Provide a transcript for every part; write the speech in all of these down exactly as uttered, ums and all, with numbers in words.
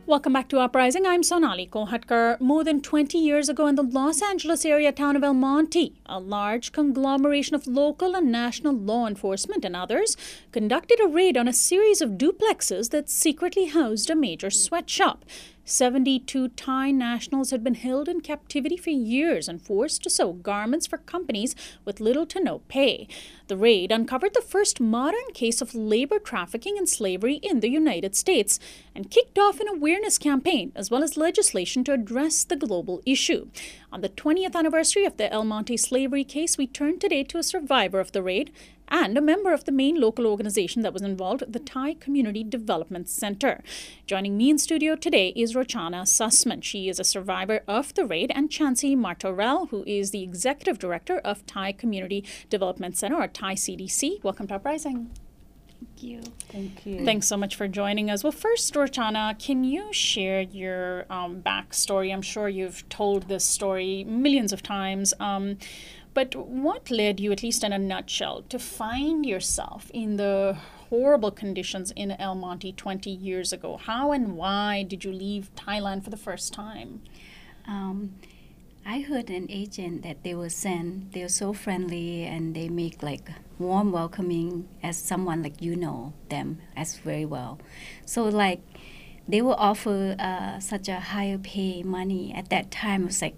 Welcome back to Uprising. I'm Sonali Kohatkar. More than twenty years ago in the Los Angeles area town of El Monte, a large conglomeration of local and national law enforcement and others conducted a raid on a series of duplexes that secretly housed a major sweatshop. seventy-two Thai nationals had been held in captivity for years and forced to sew garments for companies with little to no pay. The raid uncovered the first modern case of labor trafficking and slavery in the United States and kicked off an awareness campaign as well as legislation to address the global issue. On the twentieth anniversary of the El Monte slavery case, we turn today to a survivor of the raid and a member of the main local organization that was involved, the Thai Community Development Center. Joining me in studio today is Rochana Sussman. She is a survivor of the raid, and Chansey Martorell, who is the Executive Director of Thai Community Development Center, or Thai C D C. Welcome to Uprising. Thank you. Thank you. Thanks so much for joining us. Well, first, Rochana, can you share your um, backstory? I'm sure you've told this story millions of times. Um, But what led you, at least in a nutshell, to find yourself in the horrible conditions in El Monte twenty years ago? How and why did you leave Thailand for the first time? Um, I heard an agent that they were sent. They were so friendly and they make like warm welcoming as someone like you know them as very well. So like they will offer uh, such a higher pay money at that time. It was like,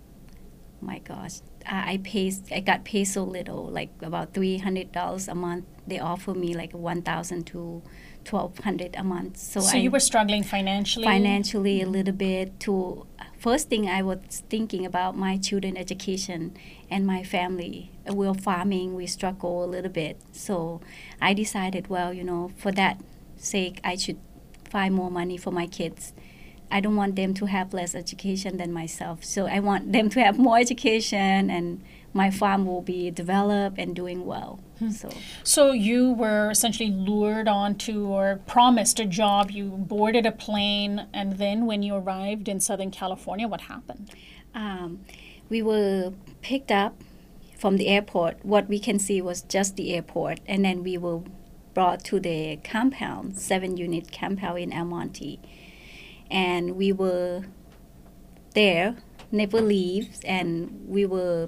my gosh. I pay, I got paid so little, like about three hundred dollars a month. They offer me like one thousand to twelve hundred a month. So, so I, you were struggling financially? Financially a little bit. To first thing I was thinking about my children education and my family. We're farming, we struggle a little bit. So I decided, well, you know, for that sake, I should find more money for my kids. I don't want them to have less education than myself. So I want them to have more education and my farm will be developed and doing well. Hmm. So so you were essentially lured onto or promised a job. You boarded a plane, and then when you arrived in Southern California, what happened? Um, we were picked up from the airport. What we can see was just the airport, and then we were brought to the compound, seven-unit compound in El Monte. And we were there, never leave, and we were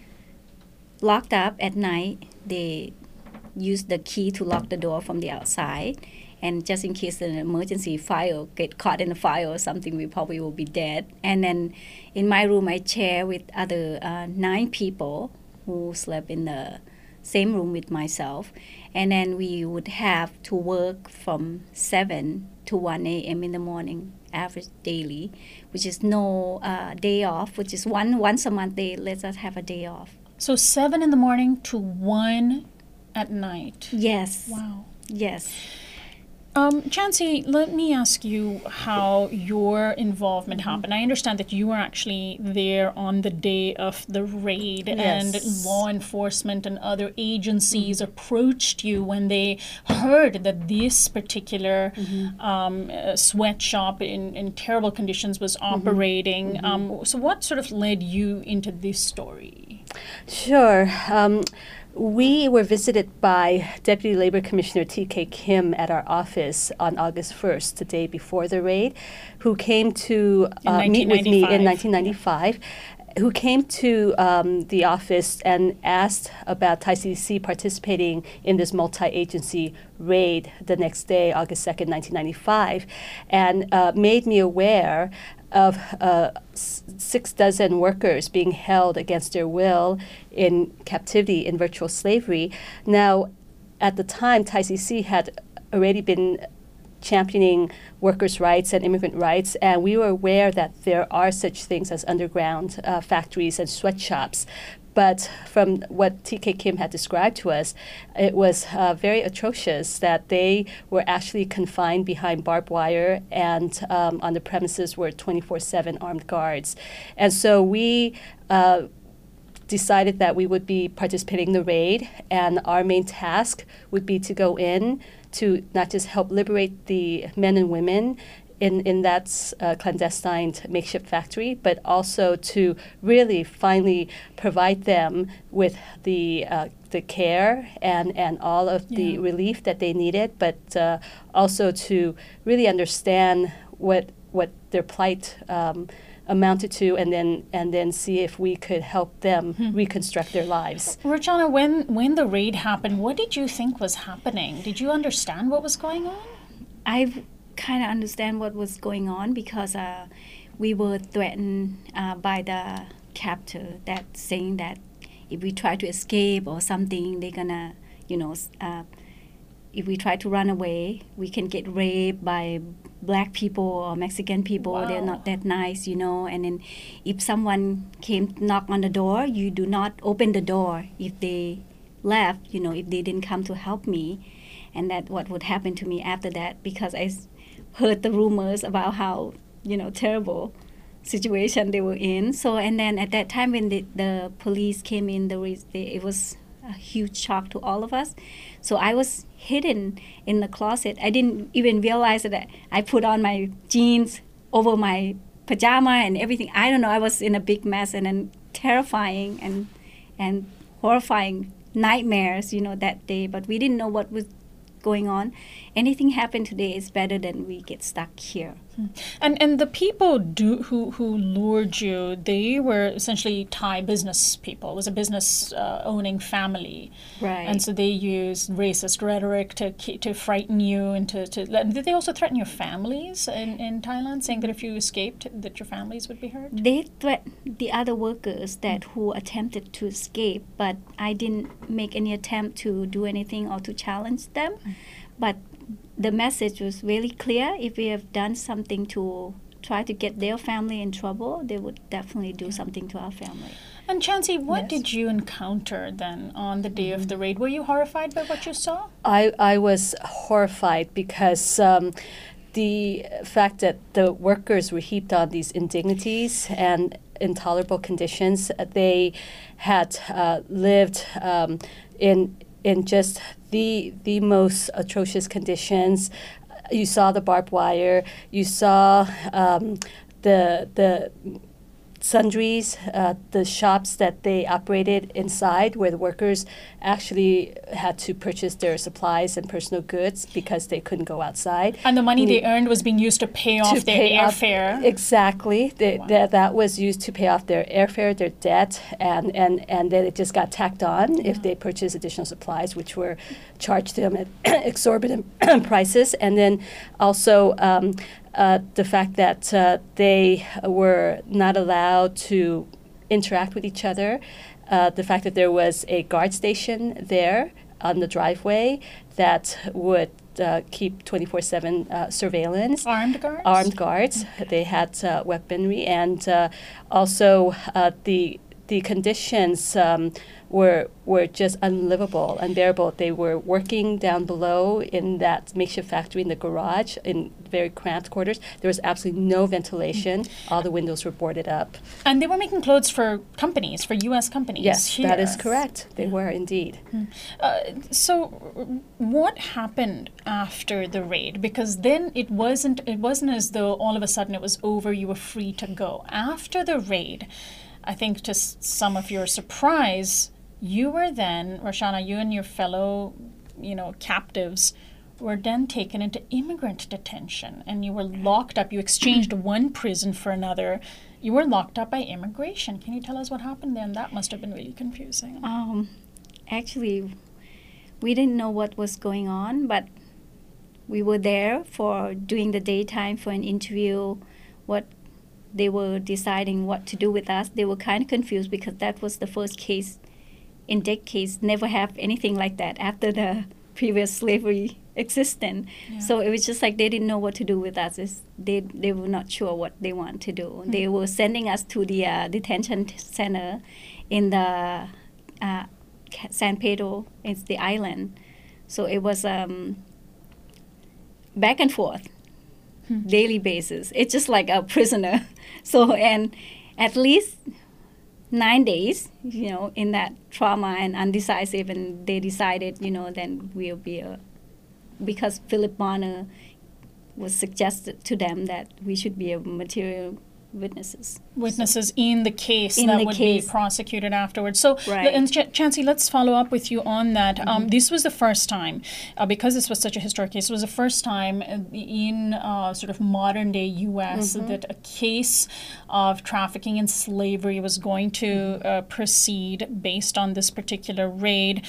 locked up at night. They used the key to lock the door from the outside, and just in case an emergency fire, get caught in a fire or something, we probably will be dead. And then in my room, I share with other uh, nine people who slept in the same room with myself. And then we would have to work from seven to one a.m. in the morning, average daily, which is no uh, day off, which is one once a month they let us have a day off. So seven in the morning to one at night. Yes. Wow. Yes. Um, Chansey, let me ask you how your involvement Mm-hmm. happened. I understand that you were actually there on the day of the raid, Yes. and law enforcement and other agencies mm-hmm. approached you when they heard that this particular mm-hmm. um, uh, sweatshop in, in terrible conditions was operating. Mm-hmm. Um, so what sort of led you into this story? Sure. Um, We were visited by Deputy Labor Commissioner T K Kim at our office on August first, the day before the raid, who came to uh, meet with me in nineteen ninety-five, yeah. who came to um, the office and asked about Thai C D C participating in this multi-agency raid the next day, August second, nineteen ninety-five, and uh, made me aware of uh, s- six dozen workers being held against their will in captivity in virtual slavery. Now, at the time, Thai C D C had already been championing workers' rights and immigrant rights, and we were aware that there are such things as underground uh, factories and sweatshops. But from what T K Kim had described to us, it was uh, very atrocious that they were actually confined behind barbed wire, and um, on the premises were twenty-four seven armed guards. And so we uh, decided that we would be participating in the raid, and our main task would be to go in to not just help liberate the men and women in, in that uh, clandestine makeshift factory, but also to really finally provide them with the uh, the care and, and all of yeah. the relief that they needed, but uh, also to really understand what what their plight um, amounted to, and then and then see if we could help them hmm. reconstruct their lives. Roshana, when when the raid happened, what did you think was happening? Did you understand what was going on? I kind of understand what was going on because uh, we were threatened uh, by the captor that saying that if we try to escape or something, they're gonna, you know, uh, if we try to run away, we can get raped by black people or Mexican people. Wow. They're not that nice, you know. And then if someone came knock on the door, you do not open the door if they left, you know, if they didn't come to help me. And that what would happen to me after that, because I heard the rumors about how, you know, terrible situation they were in. So, and then at that time when the, the police came in, the they, it was a huge shock to all of us. So I was hidden in the closet. I didn't even realize that I put on my jeans over my pajama and everything. I don't know. I was in a big mess, and then terrifying and and horrifying nightmares, you know, that day. But we didn't know what was going on. Anything happen today is better than we get stuck here. And and the people do who who lured you, they were essentially Thai business people. It was a business uh, owning family, right? And so they used racist rhetoric to to frighten you and to, to did they also threaten your families in, in Thailand, saying that if you escaped, that your families would be hurt? They threatened the other workers that mm. who attempted to escape, but I didn't make any attempt to do anything or to challenge them. Mm. But the message was really clear. If we have done something to try to get their family in trouble, they would definitely do something to our family. And Chancy, what yes. did you encounter then on the day mm-hmm. of the raid? Were you horrified by what you saw? I, I was horrified because um, the fact that the workers were heaped on these indignities and intolerable conditions, they had uh, lived um, in in just the the most atrocious conditions. You saw the barbed wire. You saw um, the the sundries, uh, the shops that they operated inside, where the workers actually had to purchase their supplies and personal goods because they couldn't go outside. And the money they earned was being used to pay off to their pay airfare. Off, exactly. They, wow. that, that was used to pay off their airfare, their debt, and, and, and then it just got tacked on yeah. if they purchased additional supplies, which were charged to them at exorbitant prices. And then also um, Uh, the fact that uh, they were not allowed to interact with each other, uh, the fact that there was a guard station there on the driveway that would uh, keep twenty-four seven uh, surveillance. Armed guards? Armed guards. Okay. They had uh, weaponry, and uh, also uh, the the conditions um, were were just unlivable, unbearable. They were working down below in that makeshift factory in the garage in very cramped quarters. There was absolutely no ventilation. Mm. All the windows were boarded up. And they were making clothes for companies, for U S companies. Yes, here. That is correct. They yeah. were indeed. Mm. Uh, so, what happened after the raid? Because then it wasn't it wasn't as though all of a sudden it was over. You were free to go. After the raid, I think to s- some of your surprise, you were then, Roshana, you and your fellow, you know, captives were then taken into immigrant detention, and you were locked up. You exchanged one prison for another. You were locked up by immigration. Can you tell us what happened then? That must have been really confusing. Um, actually, we didn't know what was going on, but we were there for during the daytime for an interview. What they were deciding what to do with us. They were kind of confused because that was the first case in decades. Never have anything like that after the previous slavery existence. Yeah. So it was just like they didn't know what to do with us. It's, they they were not sure what they want to do. Mm-hmm. They were sending us to the uh, detention center in the uh, San Pedro. It's the island. So it was um, back and forth. Hmm. Daily basis. It's just like a prisoner. So, and at least nine days, you know, in that trauma and undecisive, and they decided, you know, then we'll be a, because Philip Bonner was suggested to them that we should be a material witnesses. Witnesses so, in the case in that the would case. be prosecuted afterwards. So, right. and Ch- Chancey, let's follow up with you on that. Mm-hmm. Um, this was the first time, uh, because this was such a historic case, it was the first time in uh, sort of modern day U S mm-hmm. that a case of trafficking and slavery was going to mm-hmm. uh, proceed based on this particular raid.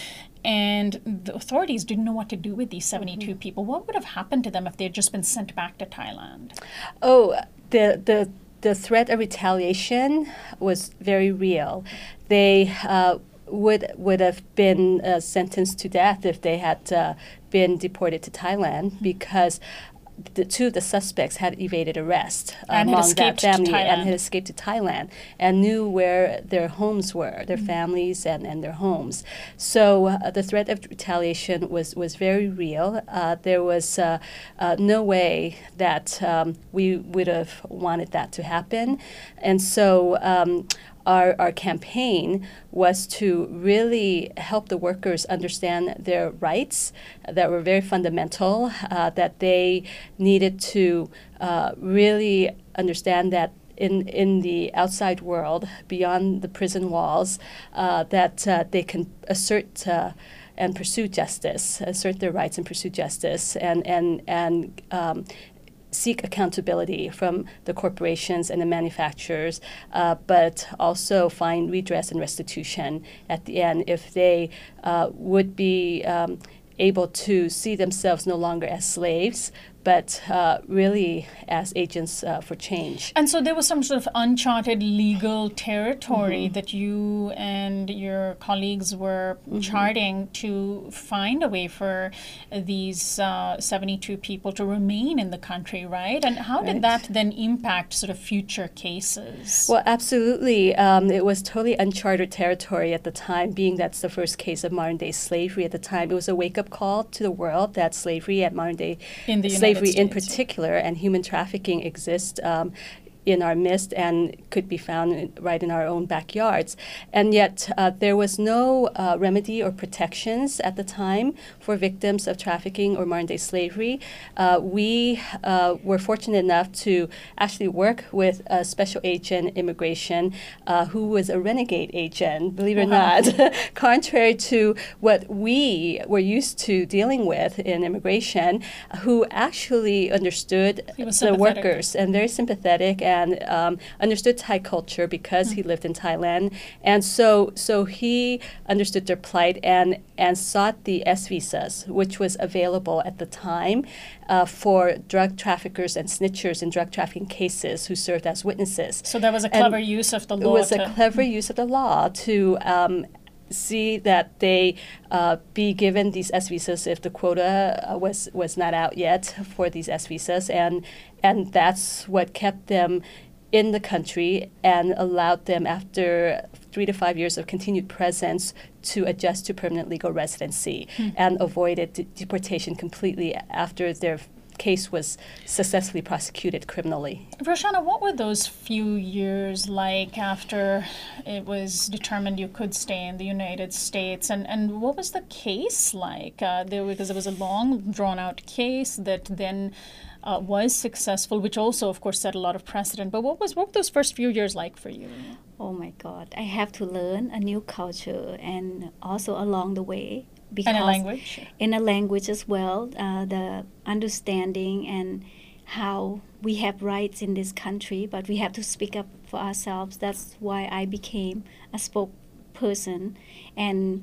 And the authorities didn't know what to do with these seventy-two mm-hmm. people. What would have happened to them if they had just been sent back to Thailand? Oh, the the the threat of retaliation was very real. They uh, would would have been uh, sentenced to death if they had uh, been deported to Thailand, mm-hmm. because the two of the suspects had evaded arrest and among that family and had escaped to Thailand and knew where their homes were, their mm-hmm. families and, and their homes. So uh, the threat of retaliation was, was very real. Uh, there was uh, uh, no way that um, we would have wanted that to happen. And so um, Our, our campaign was to really help the workers understand their rights that were very fundamental, uh, that they needed to uh, really understand that in, in the outside world, beyond the prison walls, uh, that uh, they can assert uh, and pursue justice, assert their rights and pursue justice, and, and, and um, seek accountability from the corporations and the manufacturers, uh, but also find redress and restitution at the end if they uh, would be um, able to see themselves no longer as slaves, but uh, really as agents uh, for change. And so there was some sort of uncharted legal territory mm-hmm. that you and your colleagues were mm-hmm. charting to find a way for these uh, seventy-two people to remain in the country, right? And how did right. that then impact sort of future cases? Well, absolutely. Um, it was totally uncharted territory at the time, being that's the first case of modern-day slavery at the time. It was a wake-up call to the world that slavery at modern-day in the slavery States. in particular and human trafficking exist um, in our midst and could be found in, right in our own backyards. And yet uh, there was no uh, remedy or protections at the time for victims of trafficking or modern-day slavery. Uh, we uh, were fortunate enough to actually work with a special agent immigration uh, who was a renegade agent, believe it wow. or not, contrary to what we were used to dealing with in immigration, who actually understood the workers and very sympathetic and um, understood Thai culture because mm. he lived in Thailand. And so so he understood their plight and, and sought the S visas, which was available at the time uh, for drug traffickers and snitchers in drug trafficking cases who served as witnesses. So that was a clever and use of the law. It was a clever mm. use of the law to um, see that they uh, be given these S visas if the quota uh, was was not out yet for these S visas, and and that's what kept them in the country and allowed them, after three to five years of continued presence, to adjust to permanent legal residency hmm. and avoided de- deportation completely after their case was successfully prosecuted criminally. Roshana, what were those few years like after it was determined you could stay in the United States, and, and what was the case like? Uh, there, because it was a long, drawn-out case that then uh, was successful, which also, of course, set a lot of precedent. But what was what were those first few years like for you? Oh my God, I have to learn a new culture, and also along the way, because in a language? In a language as well, uh, the understanding and how we have rights in this country, but we have to speak up for ourselves. That's why I became a spokesperson. And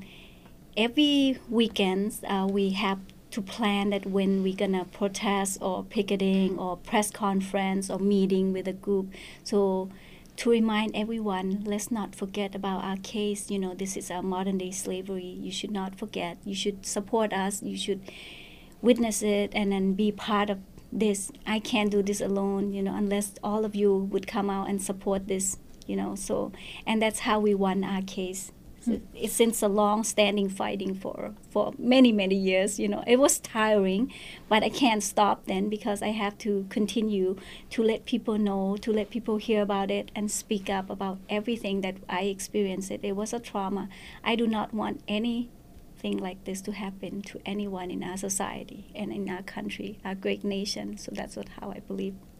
every weekend, uh, we have to plan that when we're going to protest or picketing or press conference or meeting with a group. So to remind everyone, let's not forget about our case. You know, this is our modern day slavery. You should not forget. You should support us. You should witness it and then be part of this. I can't do this alone, you know, unless all of you would come out and support this, you know. So, and that's how we won our case. So it's since a long-standing fighting for, for many, many years, you know. It was tiring, but I can't stop then because I have to continue to let people know, to let people hear about it and speak up about everything that I experienced. It, it was a trauma. I do not want anything like this to happen to anyone in our society and in our country, our great nation. So that's what how I believe.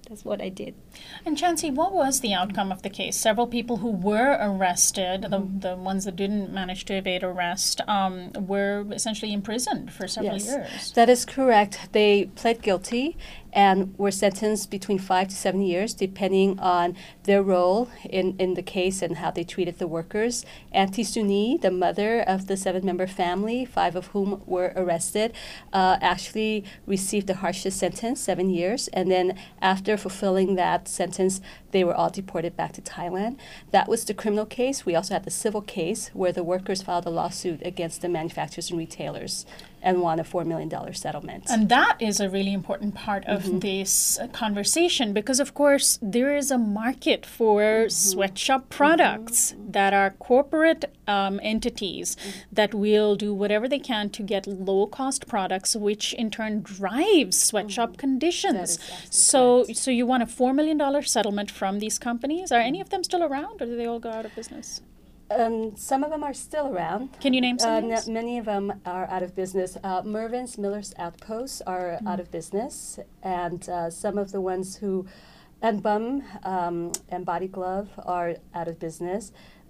that's what I did. And Chansey, what was the outcome of the case? Several people who were arrested, mm-hmm. the the ones that didn't manage to evade arrest, um, were essentially imprisoned for several yes, years. That is correct. They pled guilty and were sentenced between five to seven years, depending on their role in, in the case and how they treated the workers. Auntie Suni, the mother of the seven-member family, five of whom were arrested, uh, actually received the harshest sentence, seven years. And then after fulfilling that sentence, they were all deported back to Thailand. That was the criminal case. We also had the civil case where the workers filed a lawsuit against the manufacturers and retailers and won a four million dollars settlement. And that is a really important part of mm-hmm. this uh, conversation because, of course, there is a market for mm-hmm. sweatshop products mm-hmm. that are corporate um, entities mm-hmm. that will do whatever they can to get low-cost products, which in turn drives sweatshop mm-hmm. conditions. So, correct. so you want a four million dollars settlement from these companies. Are any of them still around, or do they all go out of business? Um, some of them are still around. Can you name some uh, names? N- many of them are out of business. Uh, Mervyn's Miller's Outposts are mm. out of business, and uh, some of the ones who, and Bum um, and Body Glove are out of business.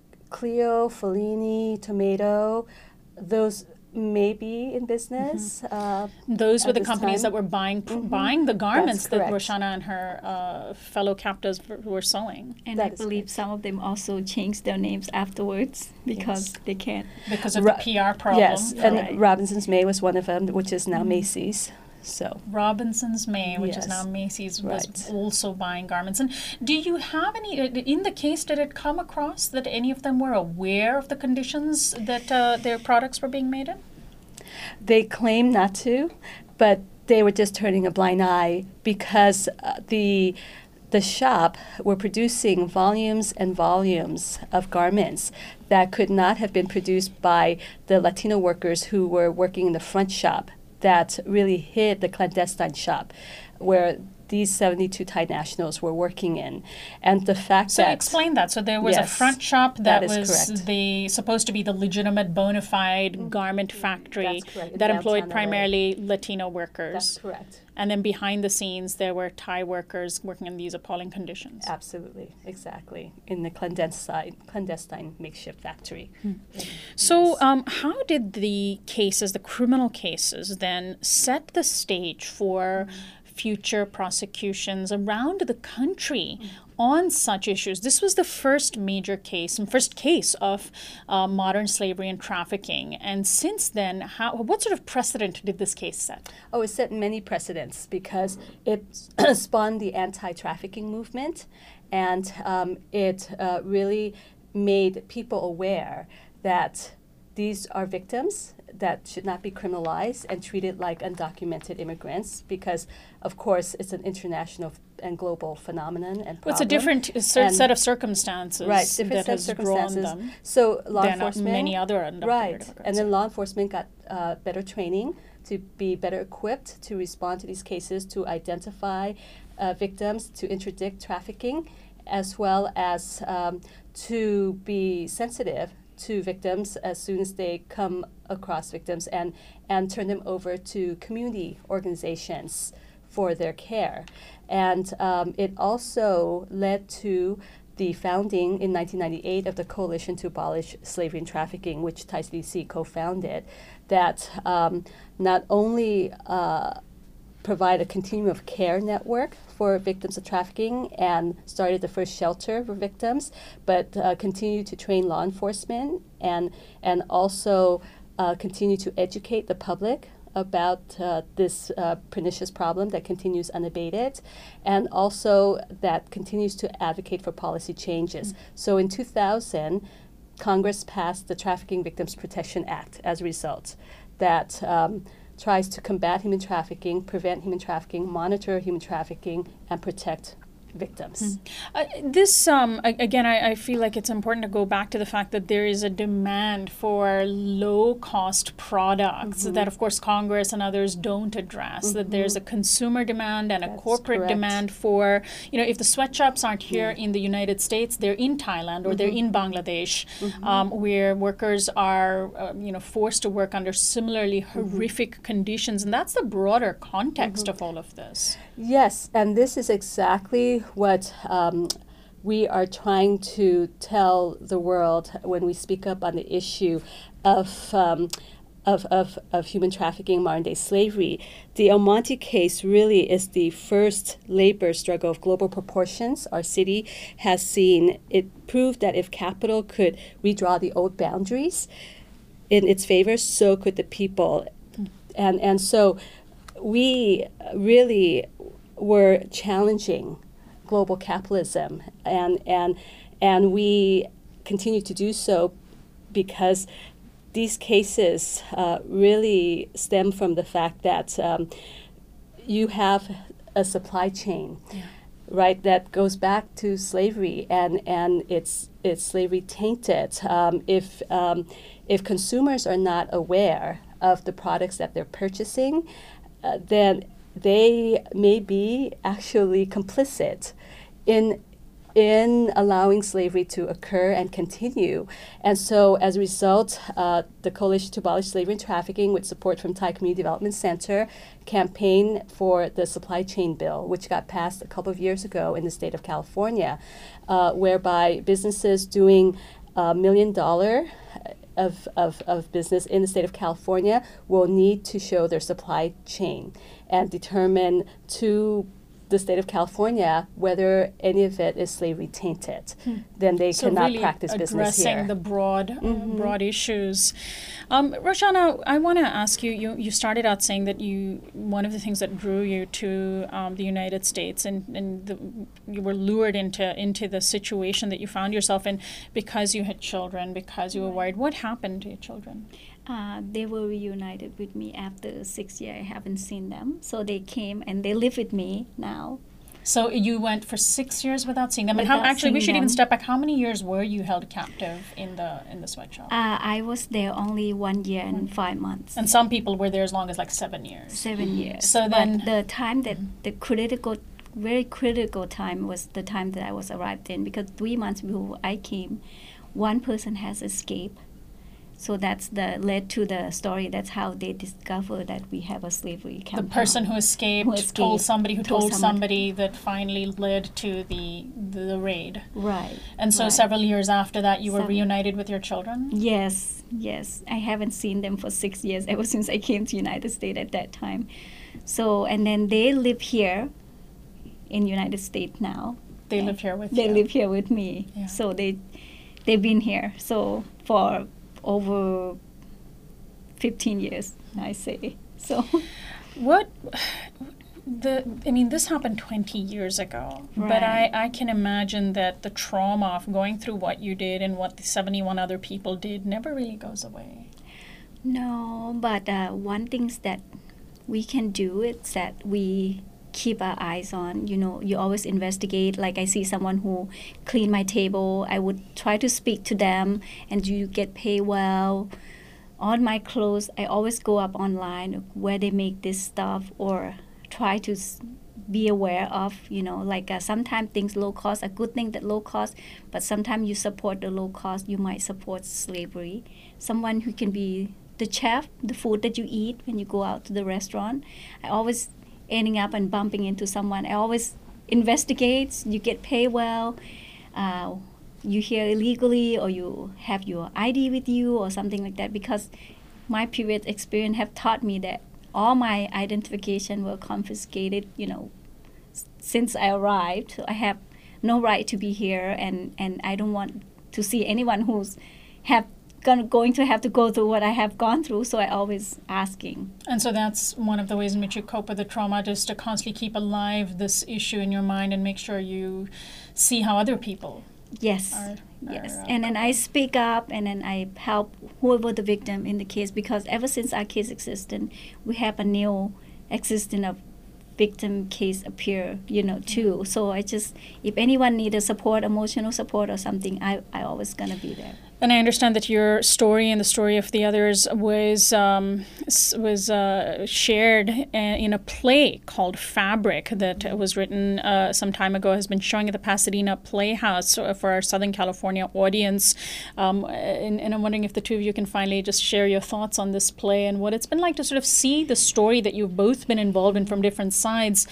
Clio, Fellini, Tomato, those may be in business. Mm-hmm. Uh, Those were the companies time. that were buying pr- mm-hmm. buying the garments that correct. Roshana and her uh, fellow captives w- were sewing. And that I believe correct. some of them also changed their names afterwards because yes. they can't. Because of Ro- the P R problem. Yes, and right. Robinson's May was one of them, which is now mm-hmm. Macy's. So Robinson's May, which yes. is now Macy's, was right. also buying garments. And do you have any, in the case, did it come across that any of them were aware of the conditions that uh, their products were being made in? They claim not to, but they were just turning a blind eye because uh, the the shop were producing volumes and volumes of garments that could not have been produced by the Latino workers who were working in the front shop that really hid the clandestine shop where these seventy-two Thai nationals were working in. And the fact so that... So explain that. So there was yes, a front shop that, that was the supposed to be the legitimate bona fide mm-hmm. garment factory that employed primarily L A. Latino workers. That's correct. And then behind the scenes, there were Thai workers working in these appalling conditions. Absolutely, exactly, in the clandestine, clandestine makeshift factory. Hmm. So um, how did the cases, the criminal cases, then set the stage for mm-hmm. future prosecutions around the country mm-hmm. on such issues? This was the first major case and first case of uh, modern slavery and trafficking. And since then, how, what sort of precedent did this case set? Oh, it set many precedents because it spawned the anti-trafficking movement, and um, it uh, really made people aware that these are victims that should not be criminalized and treated like undocumented immigrants because, of course, it's an international and global phenomenon and problem. Well, it's a different uh, cer- set of circumstances right, different that set has of circumstances. drawn them. So law than enforcement, many other undocumented right, immigrants. and then law enforcement got uh, better training to be better equipped to respond to these cases, to identify uh, victims, to interdict trafficking, as well as um, to be sensitive to victims as soon as they come across victims and, and turn them over to community organizations for their care. And um, it also led to the founding in nineteen ninety-eight of the Coalition to Abolish Slavery and Trafficking, which Thai C D C co-founded, that um, not only uh, provide a continuum of care network for victims of trafficking and started the first shelter for victims, but uh, continue to train law enforcement and and also uh, continue to educate the public about uh, this uh, pernicious problem that continues unabated, and also that continues to advocate for policy changes. Mm-hmm. So in two thousand, Congress passed the Trafficking Victims Protection Act as a result that um, tries to combat human trafficking, prevent human trafficking, monitor human trafficking, and protect victims. Mm. Uh, this, um, a- again, I, I feel like it's important to go back to the fact that there is a demand for low-cost products mm-hmm. that, of course, Congress and others don't address, mm-hmm. that there's a consumer demand and That's a corporate correct. demand for, you know, if the sweatshops aren't here mm. in the United States, they're in Thailand or mm-hmm. they're in Bangladesh, mm-hmm. um, where workers are, uh, you know, forced to work under similarly mm-hmm. horrific conditions. And that's the broader context mm-hmm. of all of this. Yes, and this is exactly what um, we are trying to tell the world when we speak up on the issue of, um, of, of, of human trafficking, modern-day slavery. The El Monte case really is the first labor struggle of global proportions. Our city has seen it proved that if capital could redraw the old boundaries in its favor, so could the people. Mm. And, and so we really were challenging global capitalism, and and and we continue to do so because these cases uh, really stem from the fact that um, you have a supply chain, yeah. right, that goes back to slavery, and and it's it's slavery tainted. Um, if um, if consumers are not aware of the products that they're purchasing, uh, then they may be actually complicit in in allowing slavery to occur and continue. And so as a result, uh, the Coalition to Abolish Slavery and Trafficking, with support from Thai Community Development Center, campaigned for the supply chain bill, which got passed a couple of years ago in the state of California, uh, whereby businesses doing a million dollar Of, of, of business in the state of California will need to show their supply chain and determine to the state of California whether any of it is slavery tainted. Hmm. Then they so cannot really practice business here. Addressing the broad, mm-hmm. uh, broad issues. Um, Roshana, I want to ask you, you, you started out saying that you one of the things that drew you to um, the United States and, and the, you were lured into, into the situation that you found yourself in because you had children, because you were worried. What happened to your children? Uh, they were reunited with me after six years. I haven't seen them. So they came and they live with me now. So you went for six years without seeing them. And how, actually, we should them. even step back. How many years were you held captive in the in the sweatshop? Uh, I was there only one year and five months. And some people were there as long as like seven years. Seven mm-hmm. years. So then but the time that the critical, very critical time was the time that I was arrived in, because three months before I came, one person has escaped. So that's the led to the story. That's how they discovered that we have a slavery compound. The person who escaped, who escaped told somebody who told, told somebody. somebody that finally led to the the raid. Right. And so right. several years after that, you were Seven. reunited with your children? Yes, yes. I haven't seen them for six years, ever since I came to United States at that time. So, and then they live here in United States now. They live here with they you? They live here with me. Yeah. So they, they've been here so for over fifteen years, I say. So, what the I mean, this happened twenty years ago, right. but I, I can imagine that the trauma of going through what you did and what the seventy-one other people did never really goes away. No, but uh, one thing that we can do is that we keep our eyes on, you know, you always investigate. Like I see someone who clean my table, I would try to speak to them, and do you get paid well? On my clothes, I always go up online where they make this stuff, or try to s- be aware of, you know, like uh, sometimes things low cost, a good thing that low cost, but sometimes you support the low cost, you might support slavery. Someone who can be the chef, the food that you eat when you go out to the restaurant. I always ending up and bumping into someone. I always investigate. You get paid well. Uh, you here illegally, or you have your I D with you, or something like that. Because my previous experience have taught me that all my identification were confiscated. You know, s- since I arrived, so I have no right to be here, and, and I don't want to see anyone who's have going to have to go through what I have gone through, so I always asking. And so that's one of the ways in which you cope with the trauma, just to constantly keep alive this issue in your mind and make sure you see how other people yes are, yes are, uh, and then I speak up, and then I help whoever the victim in the case, because ever since our case existed, we have a new existence of victim case appear, you know, too. So I just, if anyone need a support, emotional support or something, I, I always gonna be there. And I understand that your story and the story of the others was um, was uh, shared in a play called Fabric that was written uh, some time ago, has been showing at the Pasadena Playhouse for our Southern California audience. Um, and, and I'm wondering if the two of you can finally just share your thoughts on this play and what it's been like to sort of see the story that you've both been involved in from different sides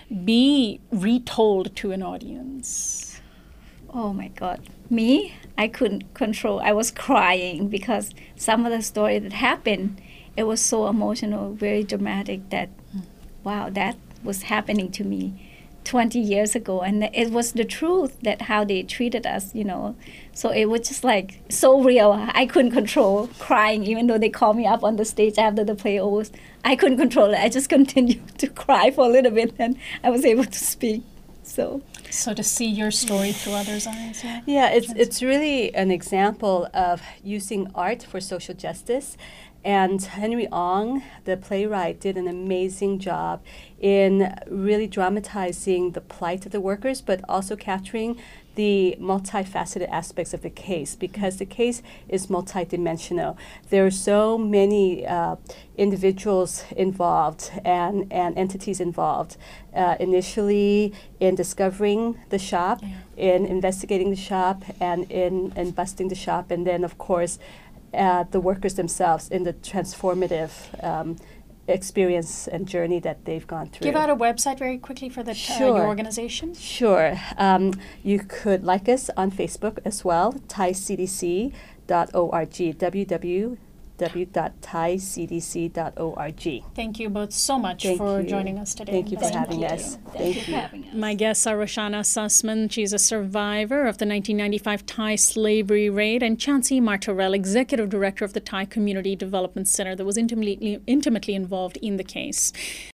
be retold to an audience? Oh my God. Me, I couldn't control. I was crying because some of the story that happened, it was so emotional, very dramatic that, wow, that was happening to me twenty years ago. And it was the truth that how they treated us, you know. So it was just like so real. I couldn't control crying, even though they called me up on the stage after the play was. I couldn't control it. I just continued to cry for a little bit, and I was able to speak. So, so to see your story through others' eyes. Yeah, yeah it's, it's really an example of using art for social justice. And Henry Ong, the playwright, did an amazing job in really dramatizing the plight of the workers, but also capturing the multifaceted aspects of the case, because the case is multidimensional. There are so many uh, individuals involved and, and entities involved, uh, initially in discovering the shop, yeah. in investigating the shop, and in, in busting the shop, and then, of course, Uh, the workers themselves in the transformative um, experience and journey that they've gone through. Give out a website very quickly for the sure. uh, your organization. Sure. Um, you could like us on Facebook as well, thai c d c dot org, w w w dot thai c d c dot org. Thank you both so much Thank for you. joining us today. Thank you for Thank having you. us. Thank, Thank you you. for having us. My guests are Roshana Sussman. She's a survivor of the nineteen ninety-five Thai slavery raid, and Chansey Martorell, Executive Director of the Thai Community Development Center that was intimately, intimately involved in the case.